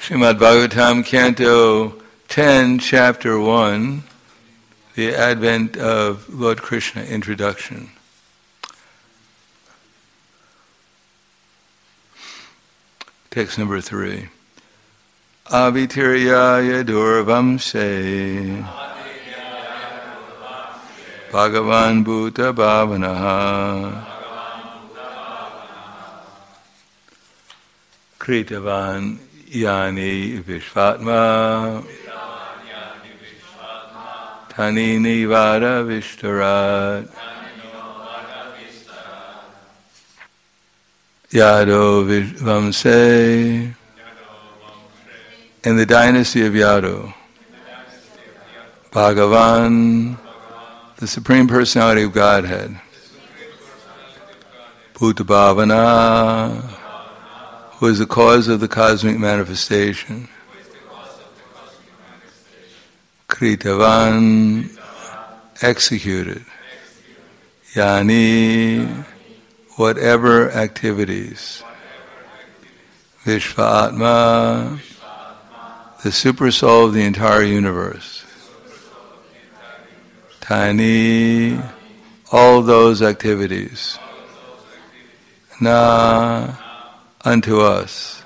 Srimad Bhagavatam, Canto 10, Chapter 1, the Advent of Lord Krishna, Introduction. Text number 3. Avitiryaya Durvamse Bhagavan Bhuta Bhavanaha Kritavan Yani Vishvatma Tani Nivara Vishtarat Yado Vamse. In the dynasty of Yadu, Bhagavan, the Supreme Personality of Godhead, Bhuta Bhavana, who is the cause of the cosmic manifestation, Kritavan, executed, Yani, whatever activities, Vishva-atma, the super soul of the entire universe, Tiny, all those activities, Na, unto us,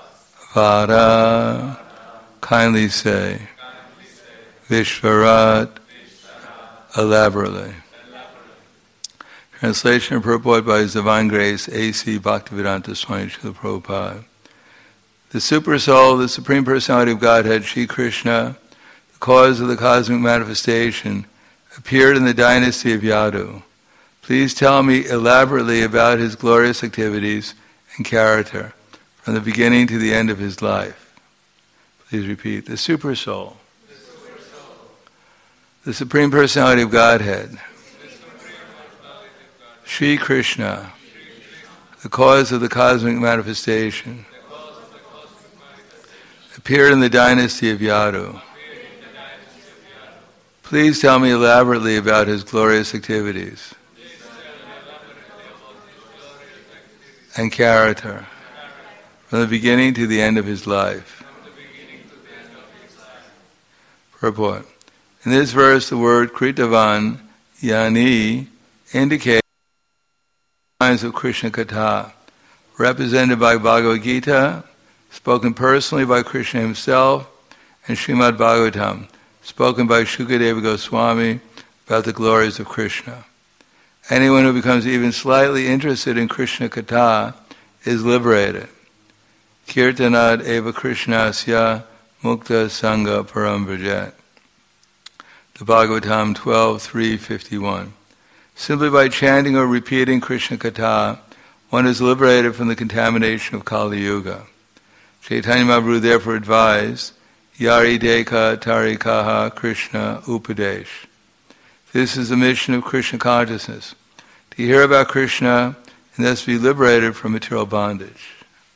Vara, kindly say, Vishvarat, elaborately. Translation and purport by His Divine Grace, A.C. Bhaktivedanta Swami Srila Prabhupada. The Super Soul, the Supreme Personality of Godhead, Shri Krishna, the cause of the cosmic manifestation, appeared in the dynasty of Yadu. Please tell me elaborately about His glorious activities and character, from the beginning to the end of His life. Please repeat. The Super Soul, the Supreme Personality of Godhead, Shri Krishna, the cause of the cosmic manifestation, appeared in the dynasty of Yadu. Please tell me elaborately about His glorious activities and character, from the beginning to the end of His life. Purport. In this verse, the word Kritavan, Yani, indicates lines of Krishna Katha, represented by Bhagavad Gita, spoken personally by Krishna Himself, and Srimad Bhagavatam, spoken by Shukadeva Goswami about the glories of Krishna. Anyone who becomes even slightly interested in Krishna Katha is liberated. Kirtanad eva Krishnasya mukta sangha param vrajet. The Bhagavatam 12:351. Simply by chanting or repeating Krishna Katha, one is liberated from the contamination of Kali Yuga. Chaitanya Mahaprabhu therefore advised, Yari Deka Tarikaha Krishna Upadesh. This is the mission of Krishna consciousness, to hear about Krishna and thus be liberated from material bondage.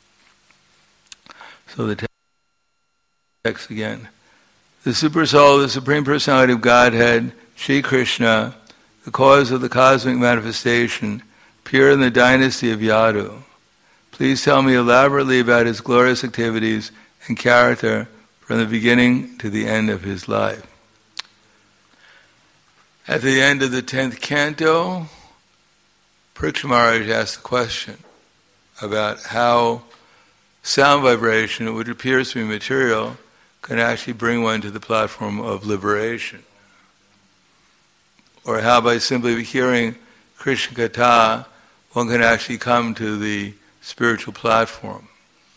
So the text again. The Super Soul, the Supreme Personality of Godhead, Shri Krishna, the cause of the cosmic manifestation, appeared in the dynasty of Yadu. Please tell me elaborately about His glorious activities and character from the beginning to the end of His life. At the end of the 10th canto, Parikshit Maharaj asked the question about how sound vibration, which appears to be material, can actually bring one to the platform of liberation. Or how by simply hearing Krishna Katha, one can actually come to the spiritual platform.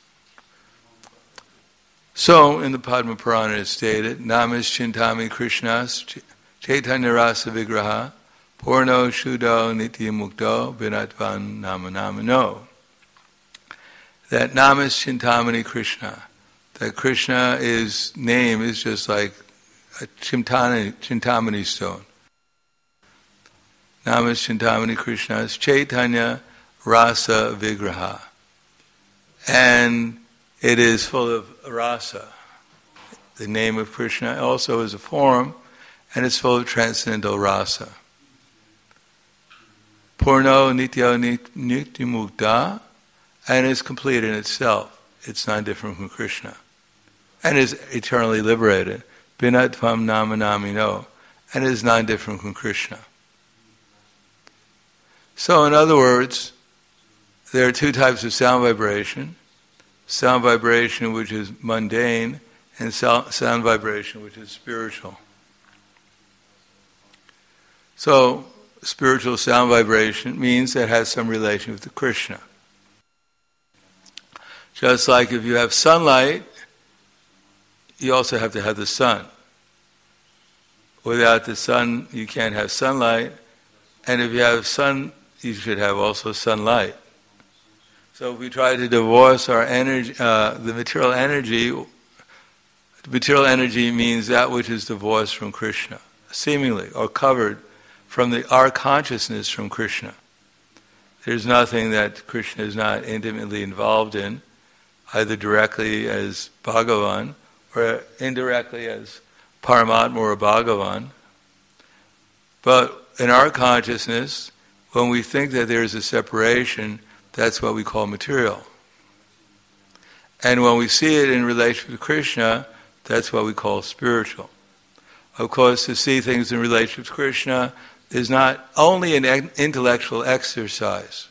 So, in the Padma Purana it is stated, Namas Chintami Krishnas Chaitanya Rasa Vigraha Purno Shuddho Nitya Mukto Vinatvan Nama Namano. That Namas Chintamani Krishna, that Krishna's name is just like a Chintamani stone. Namas Chintamani Krishna's Chaitanya Rasa Vigraha. And it is full of rasa. The name of Krishna also is a form, and it's full of transcendental rasa. Purno Nitya Mukta, and it's complete in itself. It's not different from Krishna. and is eternally liberated. Binatvam nama namino, and is non-different from Krishna. So in other words, there are two types of sound vibration which is mundane, and sound vibration which is spiritual. So spiritual sound vibration means that it has some relation with the Krishna. Just like if you have sunlight, you also have to have the sun. Without the sun, you can't have sunlight. And if you have sun, you should have also sunlight. So if we try to divorce our energy, the material energy means that which is divorced from Krishna, seemingly, or covered from our consciousness from Krishna. There's nothing that Krishna is not intimately involved in, either directly as Bhagavan or indirectly as Paramatma or Bhagavan. But in our consciousness, when we think that there's a separation, that's what we call material. And when we see it in relation to Krishna, that's what we call spiritual. Of course, to see things in relation to Krishna is not only an intellectual exercise,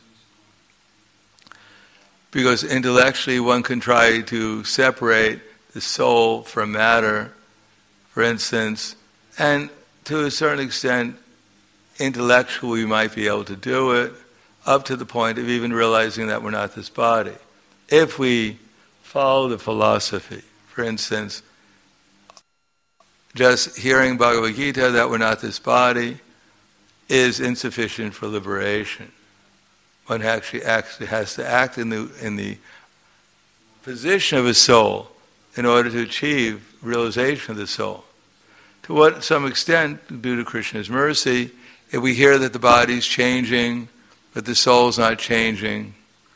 because intellectually one can try to separate the soul from matter, for instance, and to a certain extent, intellectually we might be able to do it, up to the point of even realizing that we're not this body. If we follow the philosophy, for instance, just hearing Bhagavad Gita that we're not this body is insufficient for liberation. One actually has to act in the position of a soul in order to achieve realization of the soul. To some extent, due to Krishna's mercy, if we hear that the body's changing, but the soul's not changing,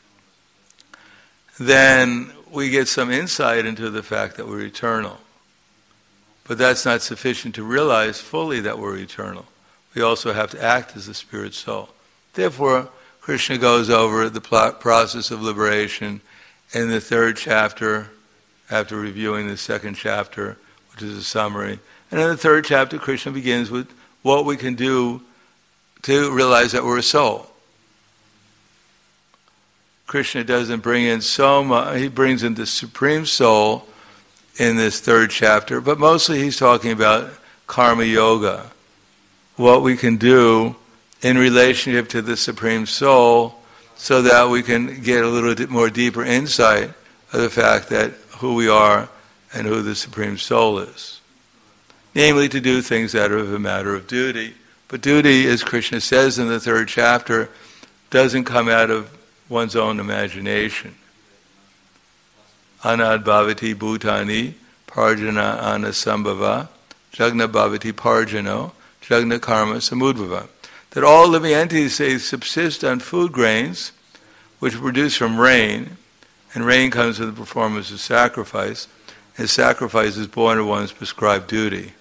then we get some insight into the fact that we're eternal. But that's not sufficient to realize fully that we're eternal. We also have to act as the spirit soul. Therefore, Krishna goes over the process of liberation in the third chapter, after reviewing the second chapter, which is a summary. And in the third chapter, Krishna begins with what we can do to realize that we're a soul. Krishna doesn't bring in so much, he brings in the Supreme Soul in this third chapter, but mostly he's talking about karma yoga, what we can do in relationship to the Supreme Soul so that we can get a little bit more deeper insight of the fact that who we are and who the Supreme Soul is. Namely, to do things that are of a matter of duty. But duty, as Krishna says in the third chapter, doesn't come out of one's own imagination. Anad bhavati bhutani parjana anasambhava jagna bhavati parjano jagna karma samudbhava. That all living entities say subsist on food grains which are produced from rain, and rain comes with the performance of sacrifice, and sacrifice is born of one's prescribed duty.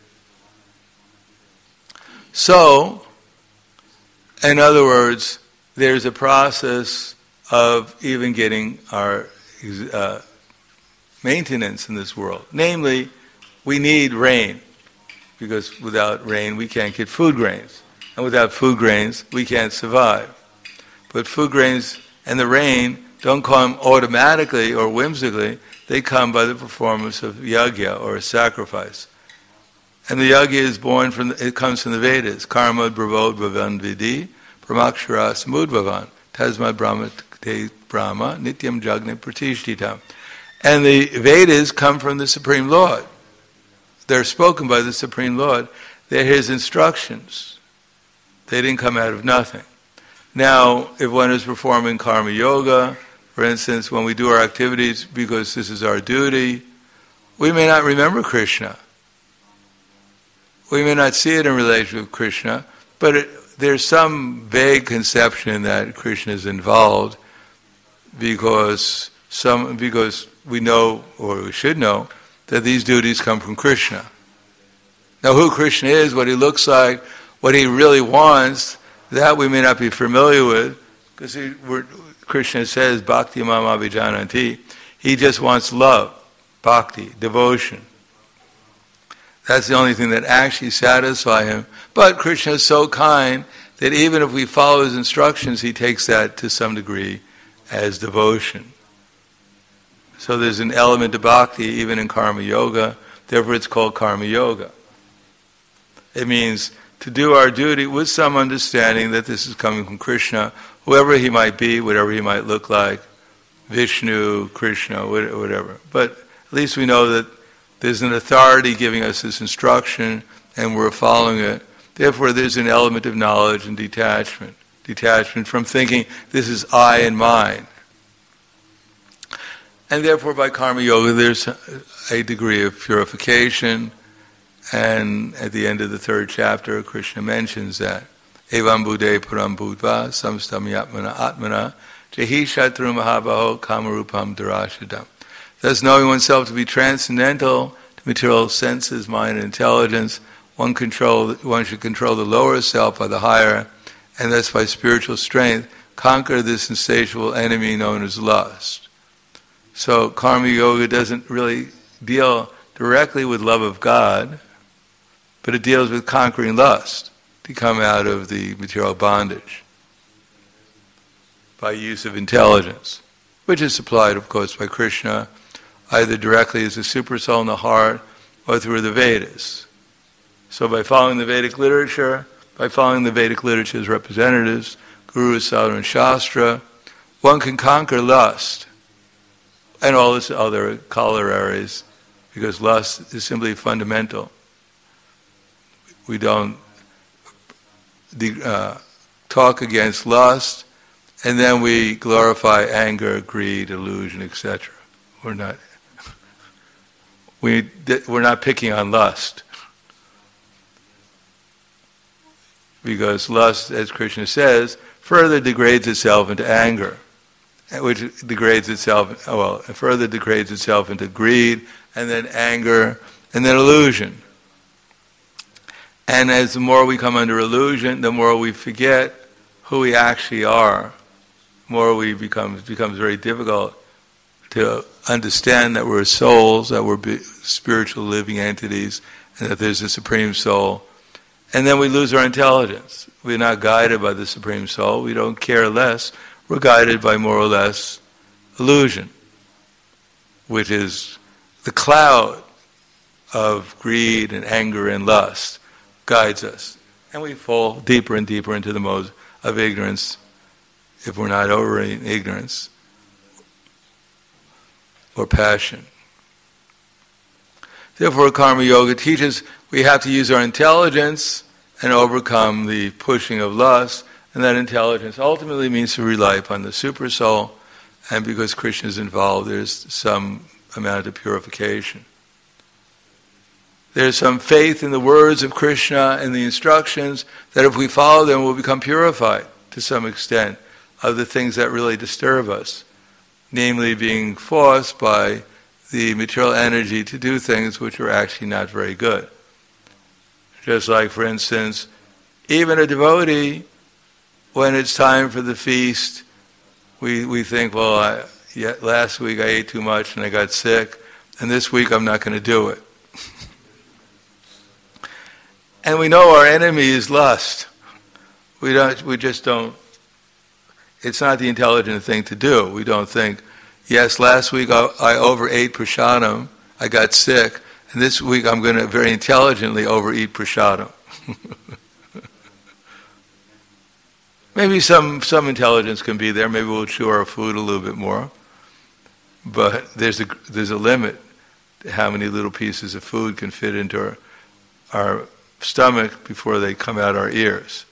So, in other words, there's a process of even getting our maintenance in this world. Namely, we need rain, because without rain we can't get food grains. And without food grains we can't survive. But food grains and the rain don't come automatically or whimsically, they come by the performance of yajna, or a sacrifice. And the yajna is born it comes from the Vedas. Karma bravo bhavan vidi, pramakshara samudbhavan, tasmad brahma te brahma, nityam jagna pratishthitam. And the Vedas come from the Supreme Lord. They're spoken by the Supreme Lord. They're His instructions. They didn't come out of nothing. Now, if one is performing karma yoga, for instance, when we do our activities because this is our duty, we may not remember Krishna. We may not see it in relation with Krishna, but there's some vague conception that Krishna is involved because we know, or we should know, that these duties come from Krishna. Now, who Krishna is, what he looks like, what he really wants, that we may not be familiar with, because Krishna says, Bhakti Mam Abhijananti, he just wants love. bhakti, devotion. That's the only thing that actually satisfies him. But Krishna is so kind that even if we follow his instructions, he takes that to some degree as devotion. So there's an element of bhakti even in karma yoga, therefore it's called karma yoga. It means to do our duty with some understanding that this is coming from Krishna, whoever he might be, whatever he might look like, Vishnu, Krishna, whatever. But at least we know that there's an authority giving us this instruction and we're following it. Therefore there's an element of knowledge and detachment. Detachment from thinking this is I and mine. And therefore by karma yoga there's a degree of purification. And at the end of the third chapter, Krishna mentions that Evam Buddhe Param Bhutva Samstam Yatmana Atmana Jahi Shatru Mahabaho Kamarupam Darashadam. Thus knowing oneself to be transcendental to material senses, mind, and intelligence, one should control the lower self by the higher, and thus by spiritual strength conquer this insatiable enemy known as lust. So karma yoga doesn't really deal directly with love of God, but it deals with conquering lust to come out of the material bondage by use of intelligence, which is supplied, of course, by Krishna, either directly as a super soul in the heart or through the Vedas. So by following the Vedic literature, by following the Vedic literature's representatives, Guru, Sadhana, and Shastra, one can conquer lust and all its other corollaries, because lust is simply fundamental. We don't talk against lust, and then we glorify anger, greed, illusion, etc. We're not picking on lust, because lust, as Krishna says, further degrades itself into anger, which further degrades itself into greed, and then anger, and then illusion. And as the more we come under illusion, the more we forget who we actually are. The more it becomes very difficult to understand that we're souls, that we're spiritual living entities, and that there's a Supreme Soul. And then we lose our intelligence. We're not guided by the Supreme Soul. We don't care less. We're guided by more or less illusion, which is the cloud of greed and anger and lust guides us. And we fall deeper and deeper into the modes of ignorance, if we're not over in ignorance or passion. Therefore, karma yoga teaches we have to use our intelligence and overcome the pushing of lust, and that intelligence ultimately means to rely upon the super soul, and because Krishna is involved, there's some amount of purification. There's some faith in the words of Krishna and the instructions that if we follow them, we'll become purified to some extent of the things that really disturb us, namely being forced by the material energy to do things which are actually not very good. Just like, for instance, even a devotee, when it's time for the feast, we think, well, last week I ate too much and I got sick, and this week I'm not going to do it. And we know our enemy is lust. We just don't. It's not the intelligent thing to do. We don't think, yes, last week I overate prasadam, I got sick, and this week I'm going to very intelligently overeat prasadam. Maybe some intelligence can be there. Maybe we'll chew our food a little bit more. But there's a limit to how many little pieces of food can fit into our stomach before they come out our ears.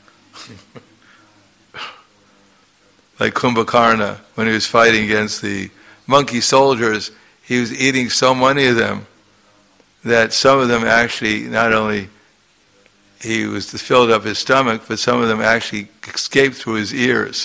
Like Kumbhakarna, when he was fighting against the monkey soldiers, he was eating so many of them that some of them actually, not only he was filled up his stomach, but some of them actually escaped through his ears.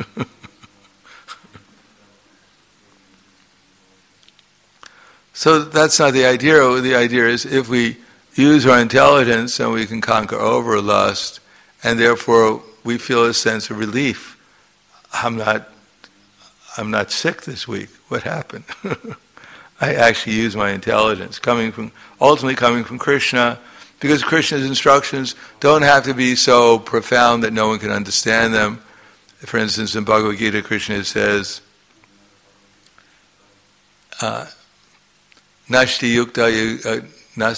So that's not the idea. The idea is if we use our intelligence, and we can conquer over lust, and therefore we feel a sense of relief. I'm not sick this week. What happened? I actually use my intelligence, ultimately coming from Krishna, because Krishna's instructions don't have to be so profound that no one can understand them. For instance, in Bhagavad Gita, Krishna says, Nashti yukta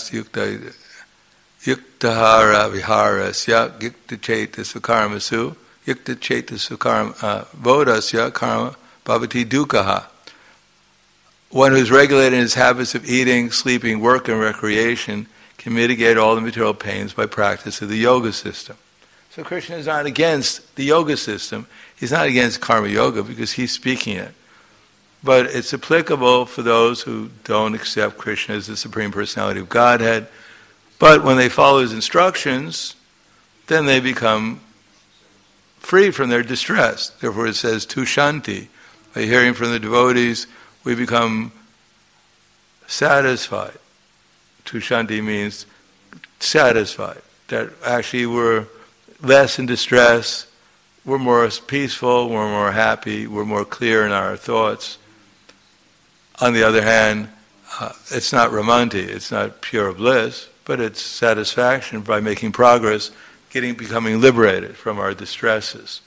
yuktahara viharasya yukta cheta sukarmasu yukta cheta vodasya karma bhavati dukkha. One who's regulated in his habits of eating, sleeping, work, and recreation can mitigate all the material pains by practice of the yoga system. So Krishna is not against the yoga system. He's not against karma yoga because he's speaking it. But it's applicable for those who don't accept Krishna as the Supreme Personality of Godhead. But when they follow his instructions, then they become free from their distress. Therefore it says, Tushanti. By hearing from the devotees, we become satisfied. Tushanti means satisfied. That actually we're less in distress, we're more peaceful, we're more happy, we're more clear in our thoughts. On the other hand, it's not ramanti, it's not pure bliss, but it's satisfaction by making progress, becoming liberated from our distresses.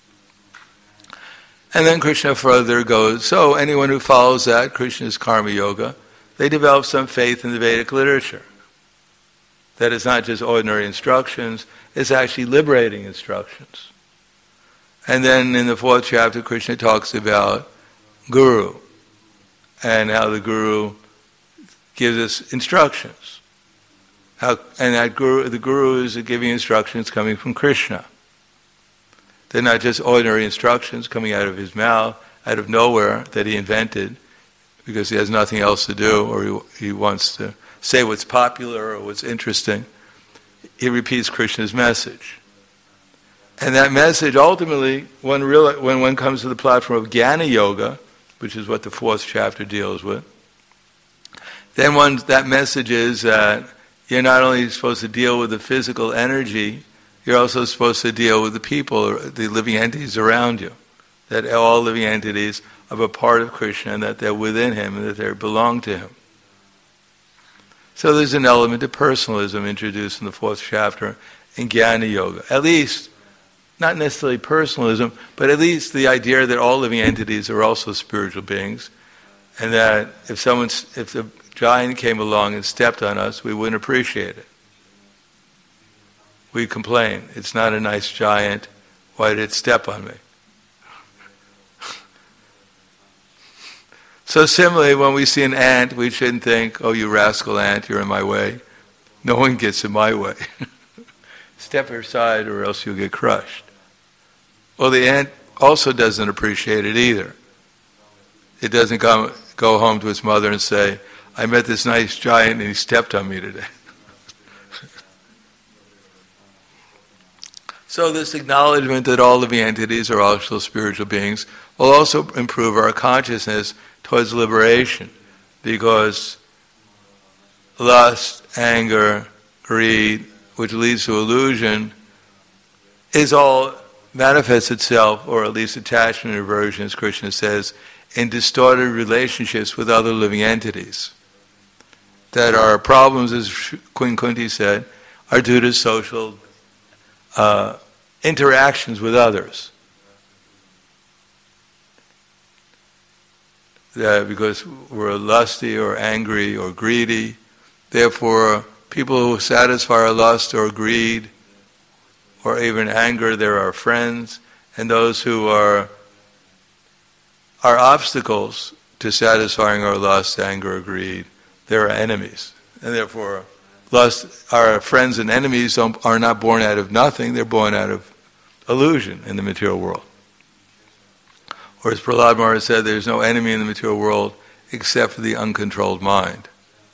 And then Krishna further goes, so anyone who follows that, Krishna's karma yoga, they develop some faith in the Vedic literature. That it's not just ordinary instructions, it's actually liberating instructions. And then in the 4th chapter, Krishna talks about Guru, and how the Guru gives us instructions. The Guru is giving instructions coming from Krishna. They're not just ordinary instructions coming out of his mouth, out of nowhere, that he invented, because he has nothing else to do, or he wants to say what's popular or what's interesting. He repeats Krishna's message. And that message, ultimately, when one comes to the platform of Jnana Yoga, which is what the 4th chapter deals with, then that message is that you're not only supposed to deal with the physical energy, you're also supposed to deal with the people, the living entities around you. That all living entities are a part of Krishna, and that they're within him, and that they belong to him. So there's an element of personalism introduced in the 4th chapter in Jnana Yoga. At least, not necessarily personalism, but at least the idea that all living entities are also spiritual beings, and that if the giant came along and stepped on us, we wouldn't appreciate it. We complain, it's not a nice giant, why did it step on me? So similarly, when we see an ant, we shouldn't think, oh, you rascal ant, you're in my way. No one gets in my way. Step aside or else you'll get crushed. Well, the ant also doesn't appreciate it either. It doesn't go home to its mother and say, I met this nice giant and he stepped on me today. So this acknowledgement that all living entities are also spiritual beings will also improve our consciousness towards liberation, because lust, anger, greed, which leads to illusion, manifests itself, or at least attachment and aversion, as Krishna says, in distorted relationships with other living entities. That our problems, as Queen Kunti said, are due to social interactions with others. Because we're lusty or angry or greedy, therefore people who satisfy our lust or greed or even anger, they're our friends, and those who are obstacles to satisfying our lust, anger, or greed, they're our enemies. And therefore, our friends and enemies are not born out of nothing, they're born out of illusion in the material world. Or as Prahlad Maharaj said, there's no enemy in the material world except for the uncontrolled mind.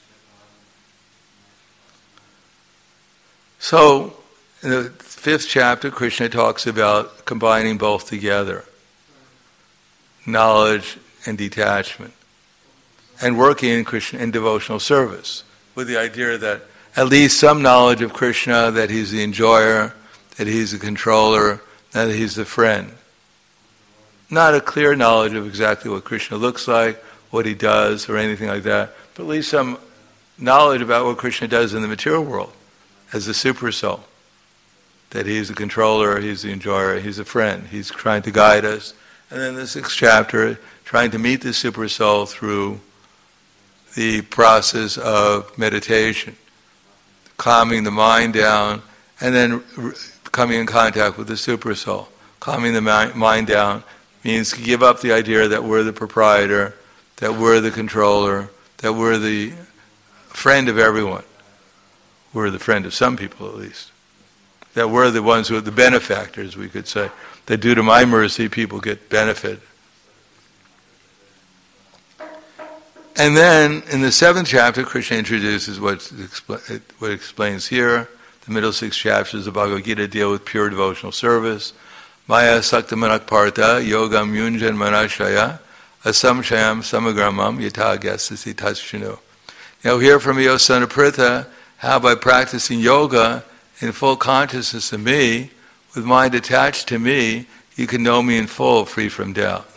So, in the 5th chapter, Krishna talks about combining both together, knowledge and detachment, and working in Krishna in devotional service, with the idea that at least some knowledge of Krishna, that he's the enjoyer, that he's the controller, that he's the friend. Not a clear knowledge of exactly what Krishna looks like, what he does or anything like that, but at least some knowledge about what Krishna does in the material world as the super soul. That he's the controller, he's the enjoyer, he's a friend, he's trying to guide us. And then the 6th chapter, trying to meet the super soul through the process of meditation, calming the mind down, and then coming in contact with the super soul. Calming the mind down means to give up the idea that we're the proprietor, that we're the controller, that we're the friend of everyone. We're the friend of some people at least. That we're the ones who are the benefactors, we could say. That due to my mercy, people get benefit. And then, in the 7th chapter, Krishna introduces what explains here. The middle 6 chapters of Bhagavad Gita deal with pure devotional service. Maya sakta manakparta yogam yunjan manashaya asamshayam samagramam yata gasasi tatshinu. Now hear from me, O son of Pritha, how by practicing yoga in full consciousness of me, with mind attached to me, you can know me in full, free from doubt.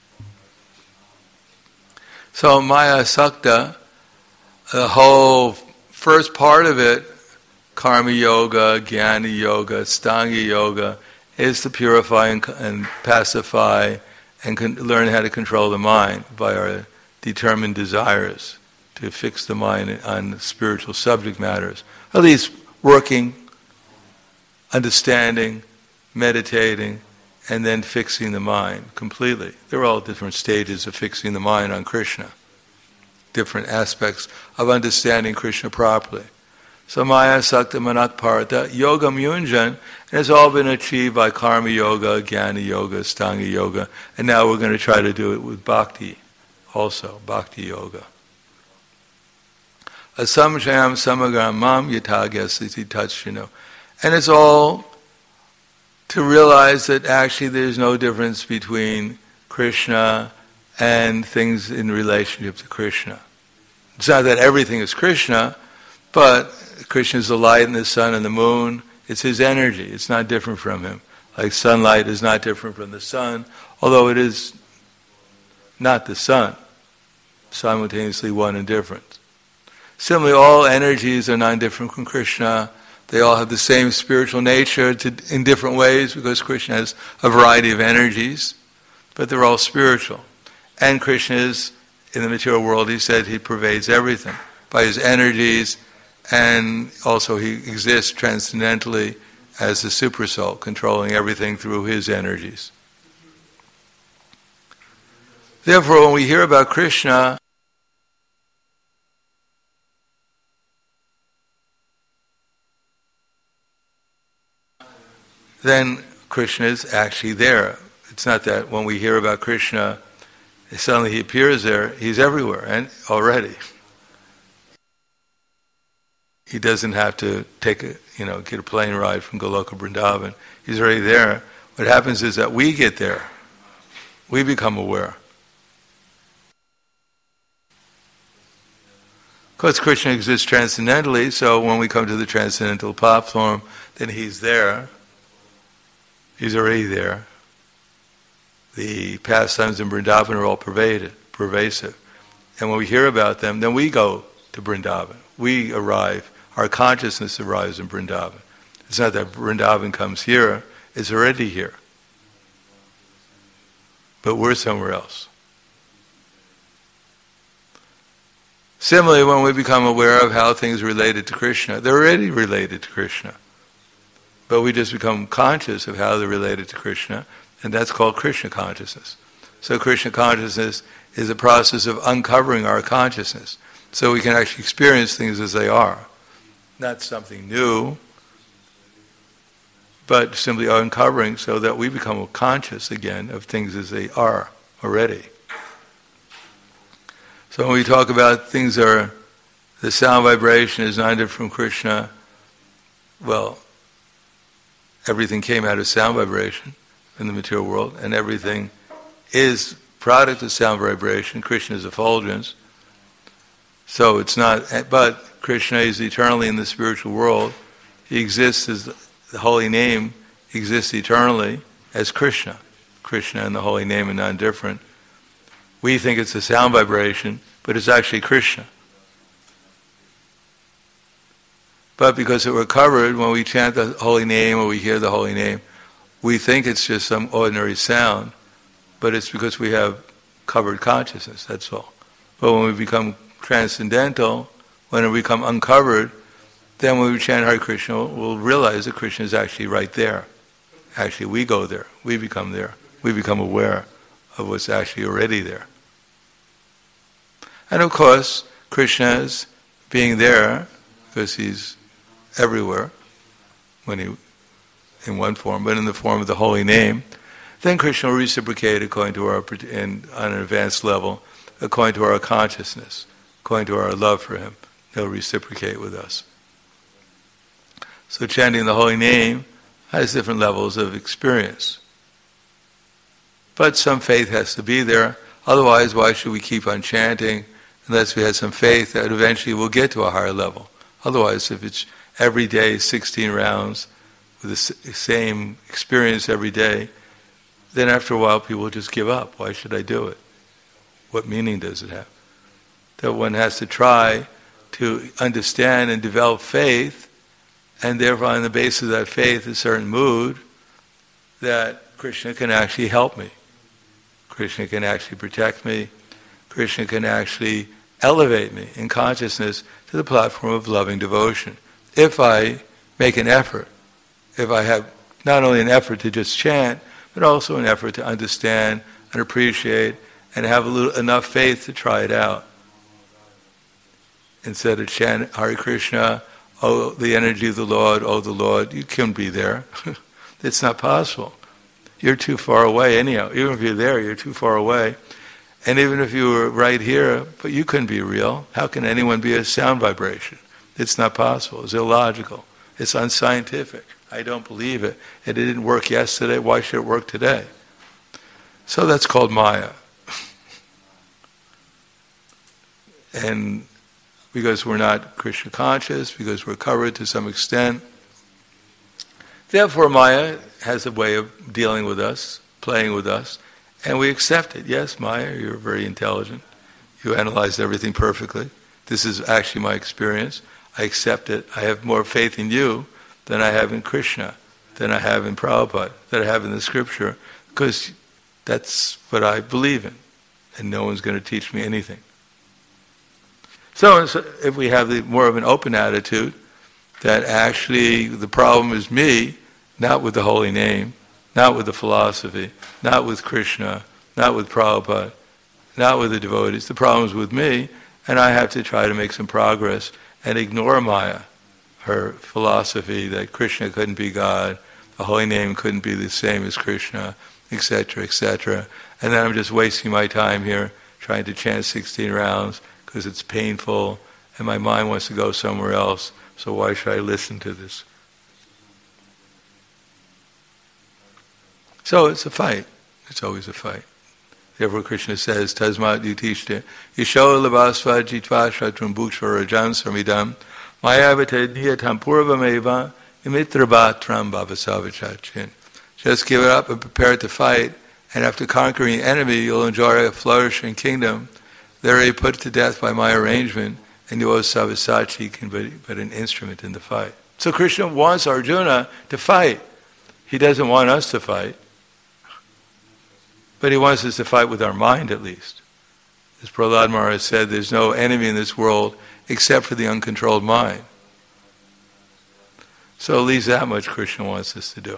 So Maya Sakta, the whole first part of it, Karma Yoga, Jnana Yoga, Stanga Yoga, is to purify and pacify and learn how to control the mind by our determined desires, to fix the mind on spiritual subject matters. At least working, understanding, meditating, and then fixing the mind completely. They're all different stages of fixing the mind on Krishna. Different aspects of understanding Krishna properly. So Maya Sakta Manakparta, Yogam Yunjan, and it's all been achieved by Karma Yoga, Jnana Yoga, Stanga Yoga, and now we're going to try to do it with Bhakti also, Bhakti Yoga. Asamshayam samagram mam yatagyasiti tatshino. And it's all to realize that actually there's no difference between Krishna and things in relationship to Krishna. It's not that everything is Krishna, but Krishna is the light and the sun and the moon. It's his energy. It's not different from him. Like sunlight is not different from the sun, although it is not the sun, simultaneously one and different. Similarly, all energies are non-different from Krishna. They all have the same spiritual nature in different ways because Krishna has a variety of energies, but they're all spiritual. And Krishna is, in the material world, he said he pervades everything by his energies, and also he exists transcendentally as the supersoul, controlling everything through his energies. Therefore, when we hear about Krishna, then Krishna is actually there. It's not that when we hear about Krishna, suddenly he appears there. He's everywhere and already. He doesn't have to get a plane ride from Goloka Vrindavan. He's already there. What happens is that we get there. We become aware. Because Krishna exists transcendentally, so when we come to the transcendental platform, then he's there. He's already there. The pastimes in Vrindavan are all pervasive. And when we hear about them, then we go to Vrindavan. We arrive. Our consciousness arrives in Vrindavan. It's not that Vrindavan comes here, it's already here. But we're somewhere else. Similarly, when we become aware of how things are related to Krishna, they're already related to Krishna. But we just become conscious of how they're related to Krishna, and that's called Krishna consciousness. So Krishna consciousness is a process of uncovering our consciousness, so we can actually experience things as they are. Not something new, but simply uncovering so that we become conscious again of things as they are already. So when we talk about things the sound vibration is not different from Krishna, well, everything came out of sound vibration in the material world, and everything is product of sound vibration. Krishna is effulgence. So it's not, but Krishna is eternally in the spiritual world. He exists as the holy name exists eternally as Krishna. Krishna and the holy name are non-different. We think it's a sound vibration, but it's actually Krishna. But because we're covered, when we chant the holy name or we hear the holy name, we think it's just some ordinary sound, but it's because we have covered consciousness, that's all. But when we become transcendental, when we become uncovered, then when we chant Hare Krishna, we'll realize that Krishna is actually right there. Actually, we go there. We become there. We become aware of what's actually already there. And of course, Krishna is being there because he's everywhere when he in one form, but in the form of the holy name. Then Krishna will reciprocate according to our, on an advanced level, according to our consciousness, according to our love for him. He'll reciprocate with us. So chanting the holy name has different levels of experience. But some faith has to be there. Otherwise, why should we keep on chanting unless we had some faith that eventually we'll get to a higher level? Otherwise, if it's every day 16 rounds with the same experience every day, then after a while people will just give up. Why should I do it? What meaning does it have? That one has to try to understand and develop faith, and therefore on the basis of that faith, a certain mood, that Krishna can actually help me. Krishna can actually protect me. Krishna can actually elevate me in consciousness to the platform of loving devotion. If I make an effort, if I have not only an effort to just chant, but also an effort to understand and appreciate and have enough faith to try it out. Instead of chant Hare Krishna, oh, the energy of the Lord, you can't be there. It's not possible. You're too far away anyhow. Even if you're there, you're too far away. And even if you were right here, but you couldn't be real. How can anyone be a sound vibration? It's not possible. It's illogical. It's unscientific. I don't believe it. It didn't work yesterday. Why should it work today? So that's called Maya. And because we're not Krishna conscious, because we're covered to some extent, therefore Maya has a way of dealing with us, playing with us, and we accept it. Yes, Maya, you're very intelligent. You analyzed everything perfectly. This is actually my experience. I accept it. I have more faith in you than I have in Krishna, than I have in Prabhupada, than I have in the scripture, because that's what I believe in, and no one's going to teach me anything. So if we have more of an open attitude, that actually the problem is me, not with the holy name, not with the philosophy, not with Krishna, not with Prabhupada, not with the devotees. The problem is with me, and I have to try to make some progress and ignore Maya, her philosophy that Krishna couldn't be God, the holy name couldn't be the same as Krishna, etc., etc. And then I'm just wasting my time here trying to chant 16 rounds because it's painful and my mind wants to go somewhere else, so why should I listen to this? So it's a fight. It's always a fight. Therefore Krishna says, Tasmat yutishta, Yisho labasva jitva shatrum bhukshva rajan samidam, mayavate niyatam purvameva, imitrabatram bhavasavachachin. Just give it up and prepare to fight, and after conquering the enemy, you'll enjoy a flourishing kingdom. They're already put to death by my arrangement, and you, O Savasachi, can be but an instrument in the fight. So Krishna wants Arjuna to fight. He doesn't want us to fight. But he wants us to fight with our mind at least. As Prahlad Maharaj said, there's no enemy in this world except for the uncontrolled mind. So at least that much Krishna wants us to do.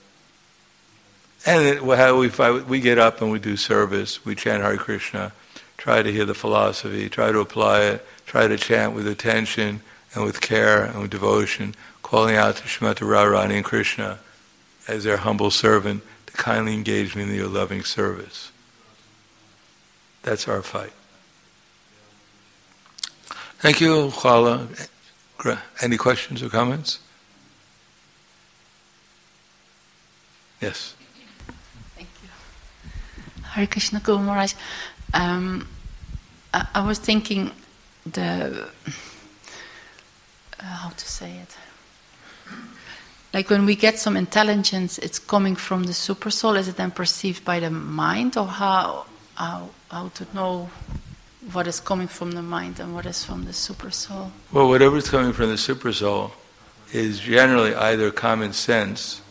And then how we fight, we get up and we do service, we chant Hare Krishna, try to hear the philosophy, try to apply it, try to chant with attention and with care and with devotion, calling out to Srimati Radharani and Krishna as their humble servant, to kindly engage me in your loving service. That's our fight. Thank you, Khala. Any questions or comments? Yes. Thank you. Hare Krishna Guru Maharaj. I was thinking how to say it? Like when we get some intelligence, it's coming from the super soul. Is it then perceived by the mind, or how how to know what is coming from the mind and what is from the super soul? Well, whatever's coming from the super soul is generally either common sense,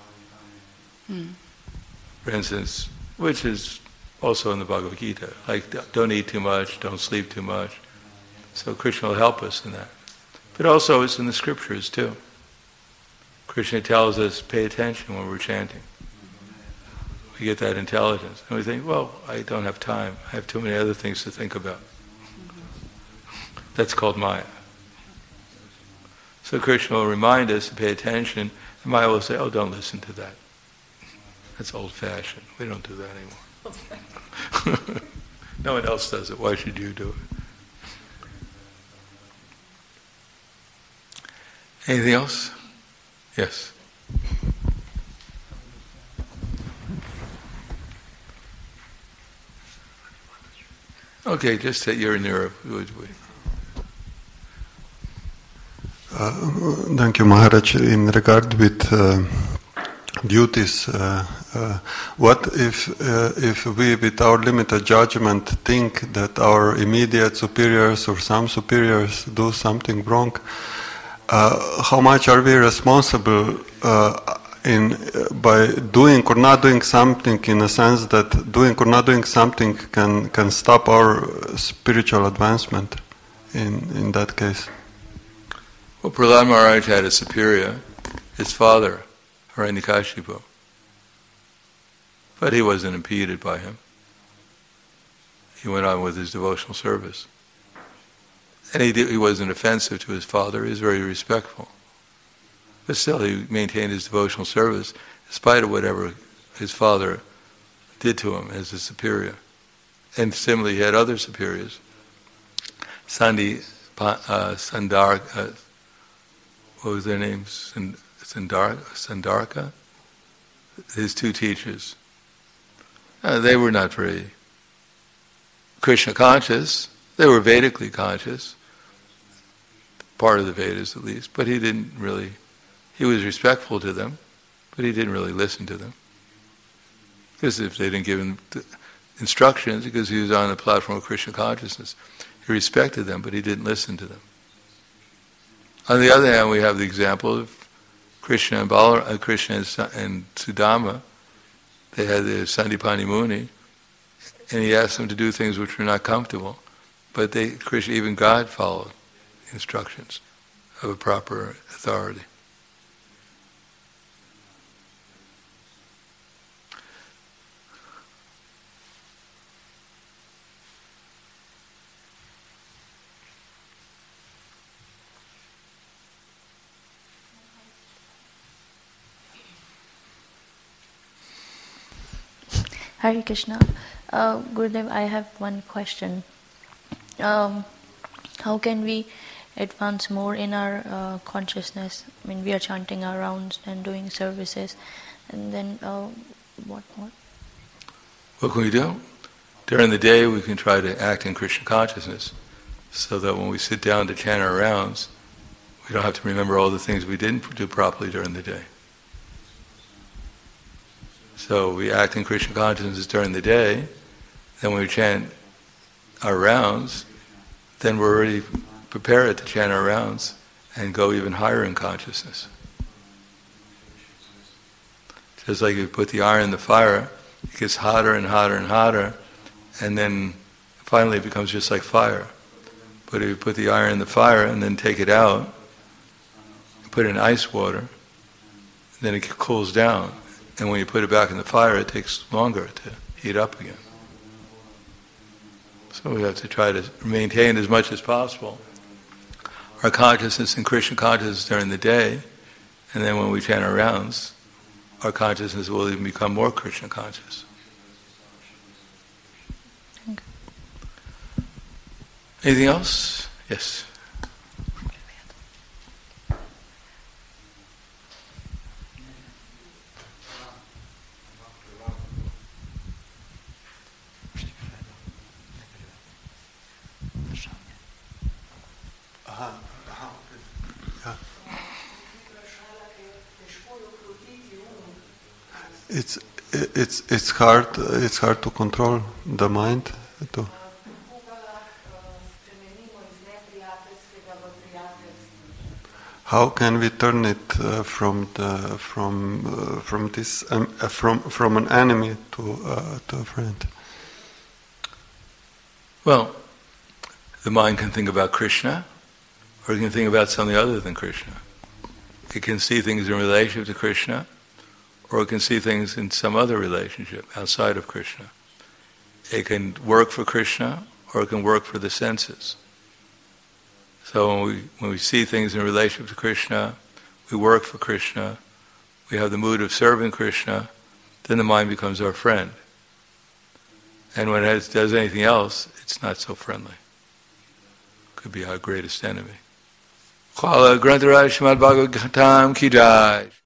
for instance, which is also in the Bhagavad Gita, like don't eat too much, don't sleep too much. So Krishna will help us in that. But also it's in the scriptures too. Krishna tells us, pay attention when we're chanting. We get that intelligence. And we think, well, I don't have time. I have too many other things to think about. That's called Maya. So Krishna will remind us to pay attention, and Maya will say, oh, don't listen to that. That's old-fashioned. We don't do that anymore. No one else does it. Why should you do it? Anything else? Yes. Okay, just that you're near. Thank you, Maharaj. In regard with duties, what if we, with our limited judgment, think that our immediate superiors or some superiors do something wrong? How much are we responsible by doing or not doing something, in a sense that doing or not doing something can stop our spiritual advancement in that case? Well, Prahlad Maharaj had a superior, his father, Hiranyakashipu. But he wasn't impeded by him. He went on with his devotional service. And he wasn't offensive to his father, he was very respectful. But still, he maintained his devotional service in spite of whatever his father did to him as a superior. And similarly, he had other superiors. Sandarka, what was their names? Sandarka? His two teachers. They were not very Krishna conscious. They were Vedically conscious, part of the Vedas at least, but he was respectful to them, but he didn't really listen to them. Because if they didn't give him instructions, because he was on the platform of Krishna consciousness, he respected them, but he didn't listen to them. On the other hand, we have the example of Krishna and Sudama. They had the Sandipani Muni, and he asked them to do things which were not comfortable. But Krishna, even God followed instructions of a proper authority. Hare Krishna. Gurudev, I have one question. How can we advance more in our consciousness? I mean, we are chanting our rounds and doing services, and then what more? What can we do? During the day, we can try to act in Krishna consciousness, so that when we sit down to chant our rounds, we don't have to remember all the things we didn't do properly during the day. So we act in Krishna consciousness during the day, then when we chant our rounds, then we're already prepared to chant our rounds and go even higher in consciousness. Just like you put the iron in the fire, it gets hotter and hotter and hotter, and then finally it becomes just like fire. But if you put the iron in the fire and then take it out, put it in ice water, then it cools down. And when you put it back in the fire, it takes longer to heat up again. So we have to try to maintain as much as possible our consciousness and Krishna consciousness during the day, and then when we chant our rounds, our consciousness will even become more Krishna conscious. Anything else? Yes. it's hard to control the mind. How can we turn it from an enemy to a friend? Well, the mind can think about Krishna, or it can think about something other than Krishna. It can see things in relationship to Krishna, or it can see things in some other relationship outside of Krishna. It can work for Krishna, or it can work for the senses. So when we see things in relationship to Krishna, we work for Krishna, we have the mood of serving Krishna, then the mind becomes our friend. And when it does anything else, it's not so friendly. Could be our greatest enemy. Kala Grantaraj Srimad Bhagavatam Ki Jai.